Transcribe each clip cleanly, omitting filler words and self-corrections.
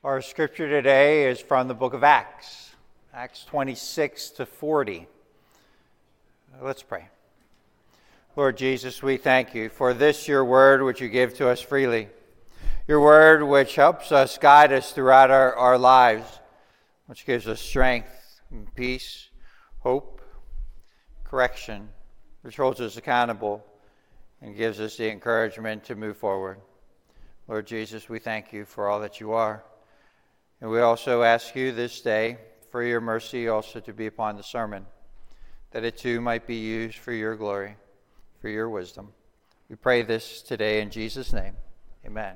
Our scripture today is from the book of Acts, Acts 26 to 40. Let's pray. Lord Jesus, we thank you for this, your word, which you give to us freely. Your word, which helps us, guide us throughout our lives, which gives us strength, and peace, hope, correction, which holds us accountable and gives us the encouragement to move forward. Lord Jesus, we thank you for all that you are. And we also ask you this day for your mercy also to be upon the sermon, that it too might be used for your glory, for your wisdom. We pray this today in Jesus' name. Amen.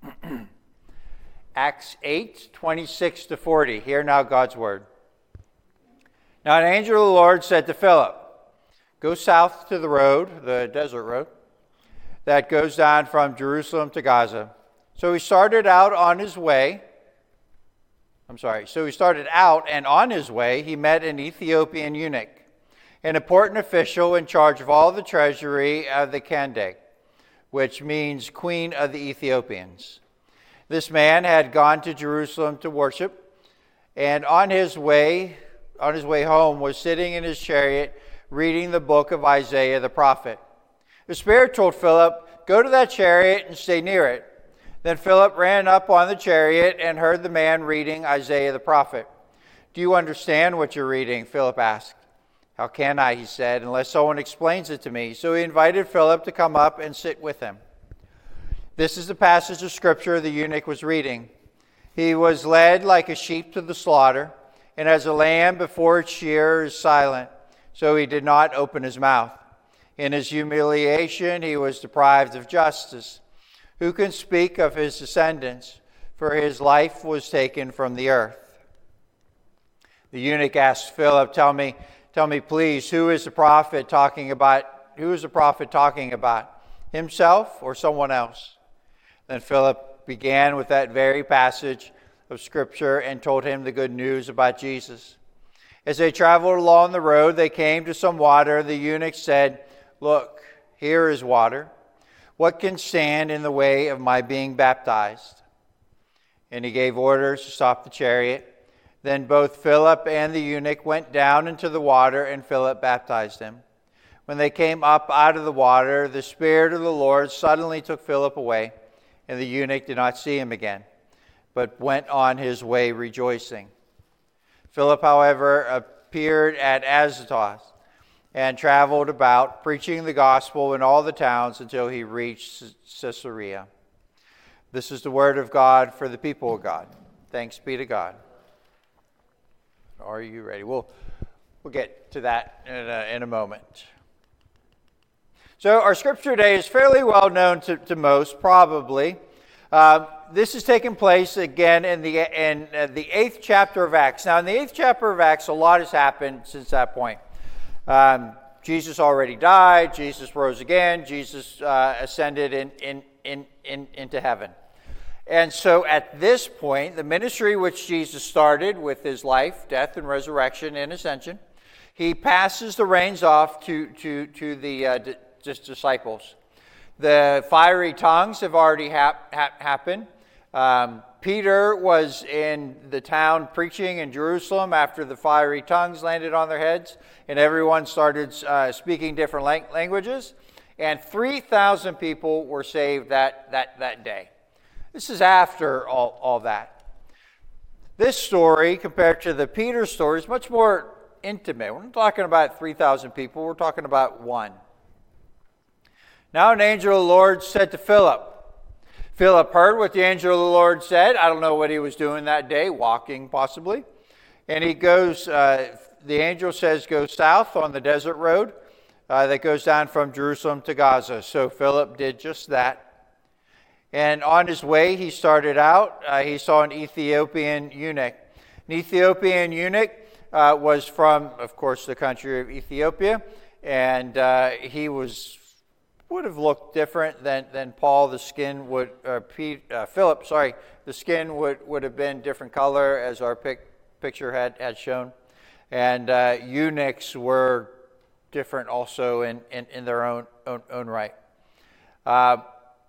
Acts 8, 26 to 40. Hear now God's word. Now an angel of the Lord said to Philip, "Go south to the road, the desert road, that goes down from Jerusalem to Gaza." So he started out, and on his way, he met an Ethiopian eunuch, an important official in charge of all the treasury of the Kandake, which means Queen of the Ethiopians. This man had gone to Jerusalem to worship, and on his way home was sitting in his chariot reading the book of Isaiah the prophet. The Spirit told Philip, "Go to that chariot and stay near it." Then Philip ran up on the chariot and heard the man reading Isaiah the prophet. "Do you understand what you're reading?" Philip asked. "How can I," he said, "unless someone explains it to me?" So he invited Philip to come up and sit with him. This is the passage of scripture the eunuch was reading. "He was led like a sheep to the slaughter, and as a lamb before its shearer is silent, so he did not open his mouth. In his humiliation he was deprived of justice. Who can speak of his descendants? For his life was taken from the earth." The eunuch asked Philip, Tell me, please, who is the prophet talking about? Who is the prophet talking about? Himself or someone else?" Then Philip began with that very passage of scripture and told him the good news about Jesus. As they traveled along the road, they came to some water. The eunuch said, "Look, here is water. What can stand in the way of my being baptized?" And he gave orders to stop the chariot. Then both Philip and the eunuch went down into the water, and Philip baptized him. When they came up out of the water, the Spirit of the Lord suddenly took Philip away, and the eunuch did not see him again, but went on his way rejoicing. Philip, however, appeared at Azotus and traveled about, preaching the gospel in all the towns until he reached Caesarea. This is the word of God for the people of God. Thanks be to God. Are you ready? We'll get to that in a moment. So our scripture today is fairly well known to most, probably. This is taking place again in the 8th chapter of Acts. Now, in the 8th chapter of Acts, a lot has happened since that point. Jesus already died. Jesus rose again. Jesus ascended into heaven. And so at this point, the ministry which Jesus started with his life, death, and resurrection and ascension, he passes the reins off to the disciples. The fiery tongues have already happened. Peter was in the town preaching in Jerusalem after the fiery tongues landed on their heads, and everyone started speaking different languages, and 3,000 people were saved that day. This is after all that. This story, compared to the Peter story, is much more intimate. We're not talking about 3,000 people, we're talking about one. Now an angel of the Lord said to Philip. Philip heard what the angel of the Lord said. I don't know what he was doing that day, walking possibly. And he goes, the angel says, "Go south on the desert road that goes down from Jerusalem to Gaza." So Philip did just that. And on his way, he started out, he saw an Ethiopian eunuch. An Ethiopian eunuch was from, of course, the country of Ethiopia. And he would have looked different than Paul. The skin would, Philip, the skin would have been different color, as our picture had shown. And eunuchs were different also in their own right.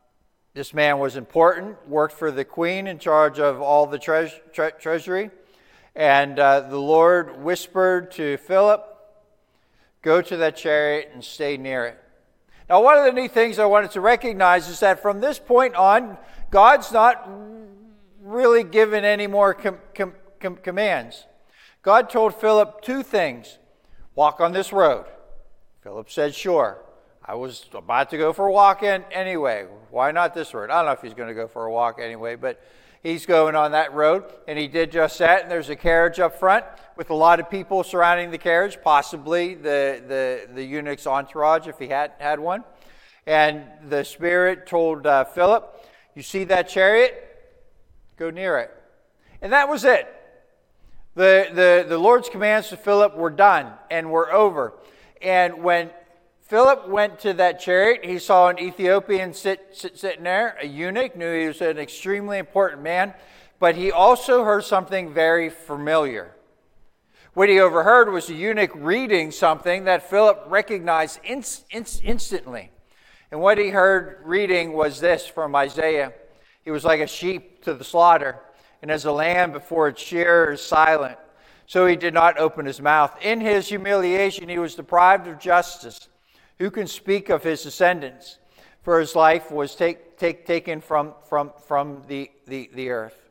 This man was important, worked for the queen in charge of all the treasury. And the Lord whispered to Philip, go to that chariot and stay near it. Now, one of the neat things I wanted to recognize is that from this point on, God's not really given any more commands. God told Philip two things. Walk on this road. Philip said, sure. I was about to go for a walk anyway. Why not this road? I don't know if he's going to go for a walk anyway, but he's going on that road, and he did just that. And there's a carriage up front with a lot of people surrounding the carriage, possibly the eunuch's entourage if he had one. And the Spirit told Philip, you see that chariot? Go near it. And that was it. The Lord's commands to Philip were done and were over. And when Philip went to that chariot, he saw an Ethiopian sitting there, a eunuch, knew he was an extremely important man, but he also heard something very familiar. What he overheard was a eunuch reading something that Philip recognized instantly. And what he heard reading was this from Isaiah. He was like a sheep to the slaughter, and as a lamb before its shearer is silent. So he did not open his mouth. In his humiliation he was deprived of justice. Who can speak of his descendants? For his life was taken from the earth.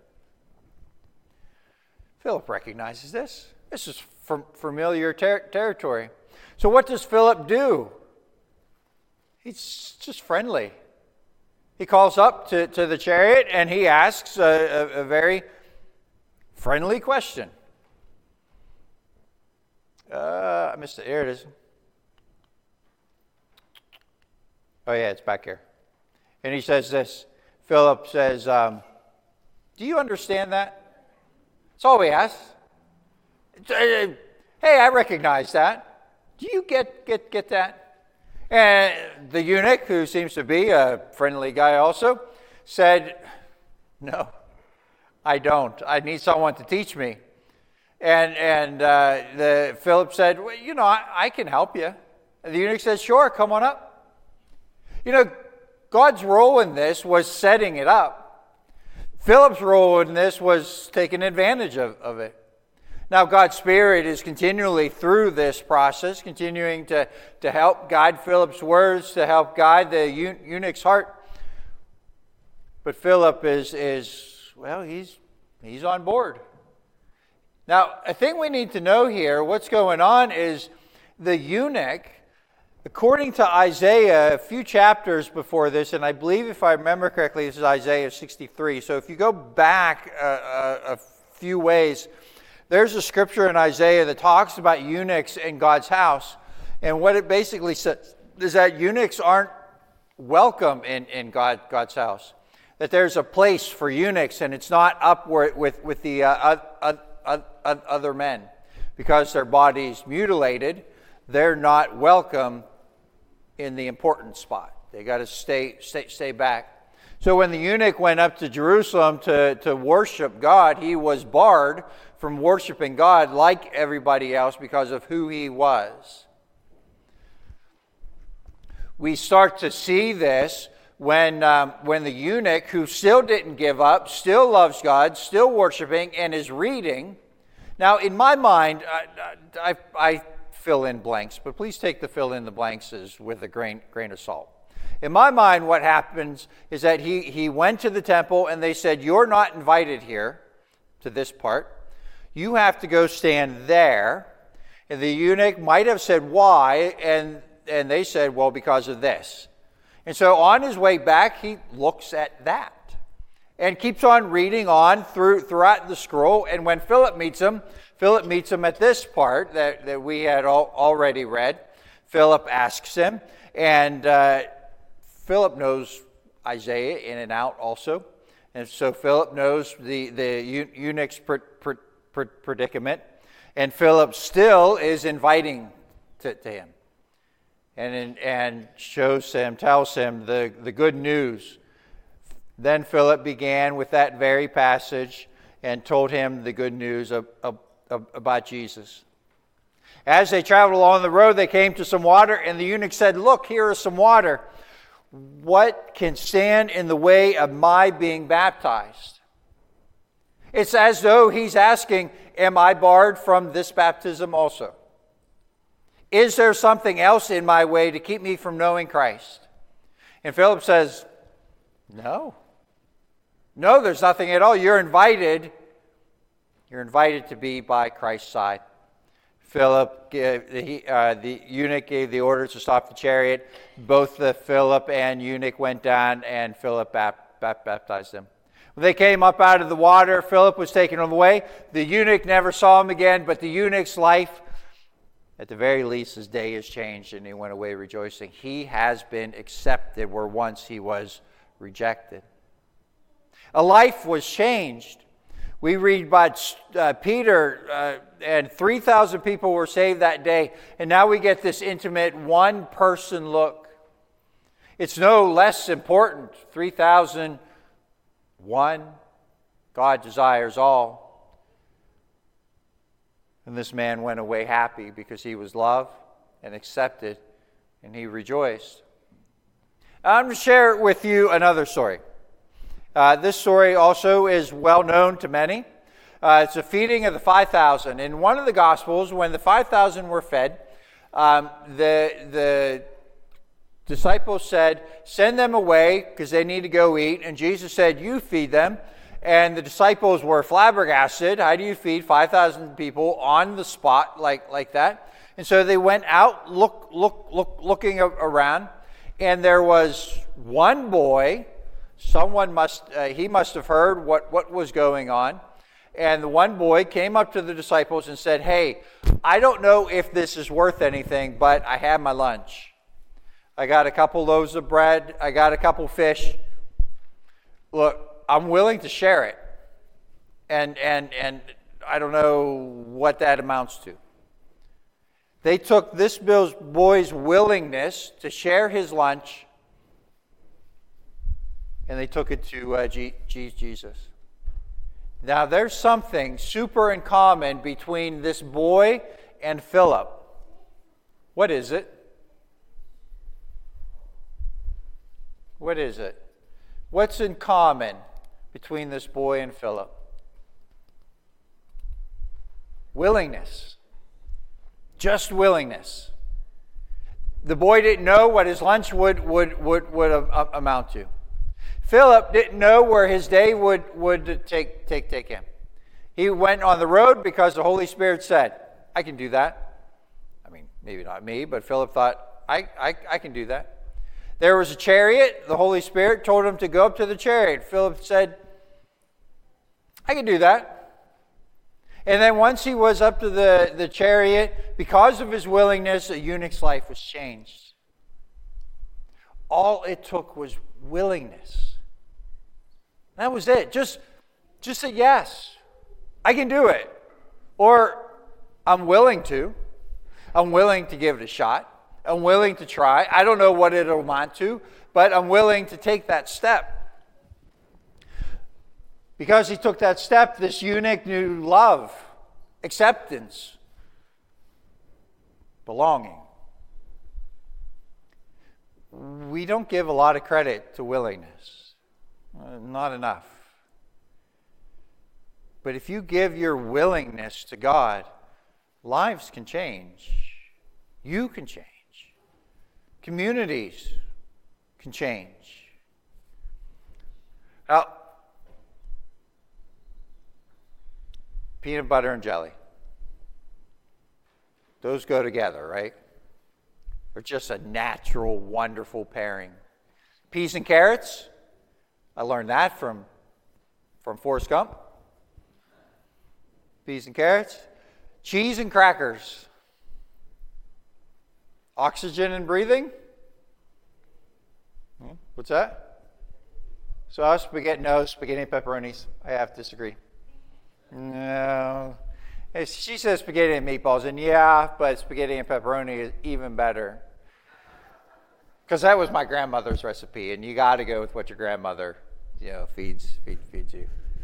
Philip recognizes this. This is familiar territory. So what does Philip do? He's just friendly. He calls up to the chariot and he asks a very friendly question. I missed it. Here it is. Oh, yeah, it's back here. And he says this. Philip says, do you understand that? That's all we ask. Hey, I recognize that. Do you get that? And the eunuch, who seems to be a friendly guy also, said, no, I don't. I need someone to teach me. And Philip said, well, I can help you. And the eunuch said, sure, come on up. God's role in this was setting it up. Philip's role in this was taking advantage of it. Now, God's Spirit is continually through this process, continuing to help guide Philip's words, to help guide the eunuch's heart. But Philip he's on board. Now, a thing we need to know here, what's going on is the eunuch, according to Isaiah, a few chapters before this, and I believe if I remember correctly, this is Isaiah 63. So if you go back a few ways, there's a scripture in Isaiah that talks about eunuchs in God's house. And what it basically says is that eunuchs aren't welcome in God's house. That there's a place for eunuchs, and it's not up with the other men. Because their body's mutilated, they're not welcome in the important spot. They got to stay back. So when the eunuch went up to Jerusalem to worship God, he was barred from worshiping God like everybody else because of who he was. We start to see this when the eunuch, who still didn't give up, still loves God, still worshiping, and is reading. Now, in my mind, I fill in blanks, but please take the fill in the blanks with a grain of salt. In my mind, what happens is that he went to the temple and they said, you're not invited here to this part. You have to go stand there. And the eunuch might have said, why? And they said, well, because of this. And so on his way back, he looks at that and keeps on reading on throughout the scroll. And when Philip meets him at this part that we had already read. Philip asks him, and Philip knows Isaiah in and out also. And so Philip knows the eunuch's predicament. And Philip still is inviting to him. And tells him the good news. Then Philip began with that very passage and told him the good news about Jesus. As they traveled along the road, they came to some water, and the eunuch said, look, here is some water. what can stand in the way of my being baptized? It's as though he's asking, am I barred from this baptism also? Is there something else in my way to keep me from knowing Christ? And Philip says, no. No, there's nothing at all. You're invited. You're invited to be by Christ's side. Philip, the eunuch gave the order to stop the chariot. Both the Philip and eunuch went down, and Philip baptized them. When they came up out of the water, Philip was taken away. The eunuch never saw him again, but the eunuch's life, at the very least, his day has changed, and he went away rejoicing. He has been accepted where once he was rejected. A life was changed. We read about Peter, and 3,000 people were saved that day, and now we get this intimate one-person look. It's no less important. 3,000, one. God desires all. And this man went away happy because he was loved and accepted, and he rejoiced. I'm going to share with you another story. This story also is well known to many. It's a feeding of the 5,000. In one of the Gospels, when the 5,000 were fed, the disciples said, send them away because they need to go eat. And Jesus said, you feed them. And the disciples were flabbergasted. How do you feed 5,000 people on the spot like that? And so they went out looking around. And there was one boy. Someone must have heard what was going on. And the one boy came up to the disciples and said, hey, I don't know if this is worth anything, but I had my lunch. I got a couple loaves of bread. I got a couple fish. Look, I'm willing to share it. And I don't know what that amounts to. They took this boy's willingness to share his lunch, and they took it to Jesus. Now, there's something super in common between this boy and Philip. What is it? What is it? What's in common between this boy and Philip? Willingness. Just willingness. The boy didn't know what his lunch would amount to. Philip didn't know where his day would take him. He went on the road because the Holy Spirit said, I can do that. I mean, maybe not me, but Philip thought, I can do that. There was a chariot. The Holy Spirit told him to go up to the chariot. Philip said, I can do that. And then once he was up to the chariot, because of his willingness, a eunuch's life was changed. All it took was willingness. That was it. Just say yes. I can do it. Or I'm willing to. I'm willing to give it a shot. I'm willing to try. I don't know what it'll amount to, but I'm willing to take that step. Because he took that step, this eunuch knew love, acceptance, belonging. We don't give a lot of credit to willingness. Not enough. But if you give your willingness to God, lives can change. You can change. Communities can change. Now, peanut butter and jelly. Those go together, right? They're just a natural, wonderful pairing. Peas and carrots. I learned that from Forrest Gump. Peas and carrots. Cheese and crackers. Oxygen and breathing? What's that? Sauce, spaghetti, no, spaghetti and pepperonis. I have to disagree. No. She says spaghetti and meatballs, and yeah, but spaghetti and pepperoni is even better. Because that was my grandmother's recipe, and you got to go with what your grandmother, feeds you.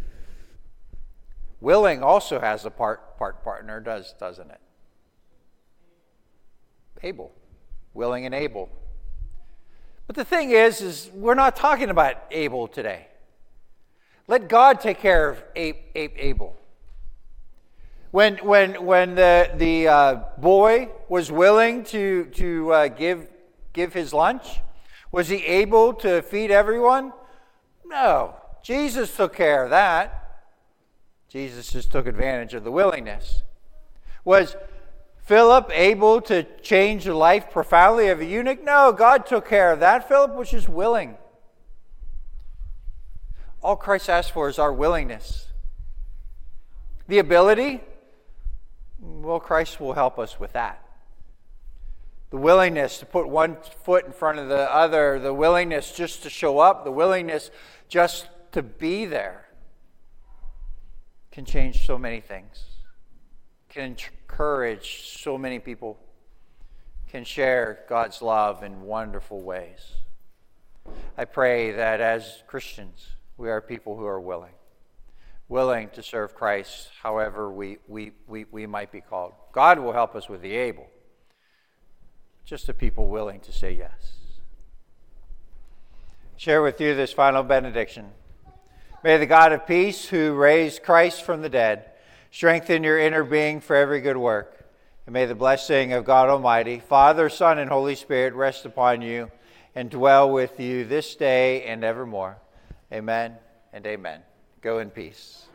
Willing also has a partner, doesn't it? Able. Willing and able. But the thing is we're not talking about Abel today. Let God take care of Abel. When the boy was willing to give his lunch, was he able to feed everyone? No. Jesus took care of that. Jesus just took advantage of the willingness. Was Philip able to change the life profoundly of a eunuch? No, God took care of that. Philip was just willing. All Christ asks for is our willingness. The ability, well, Christ will help us with that. The willingness to put one foot in front of the other, the willingness just to show up, the willingness just to be there can change so many things, can encourage so many people, can share God's love in wonderful ways. I pray that as Christians, we are people who are willing to serve Christ however we might be called. God will help us with the able. Just the people willing to say yes. Share with you this final benediction. May the God of peace, who raised Christ from the dead, strengthen your inner being for every good work. And may the blessing of God Almighty, Father, Son, and Holy Spirit rest upon you and dwell with you this day and evermore. Amen and amen. Go in peace.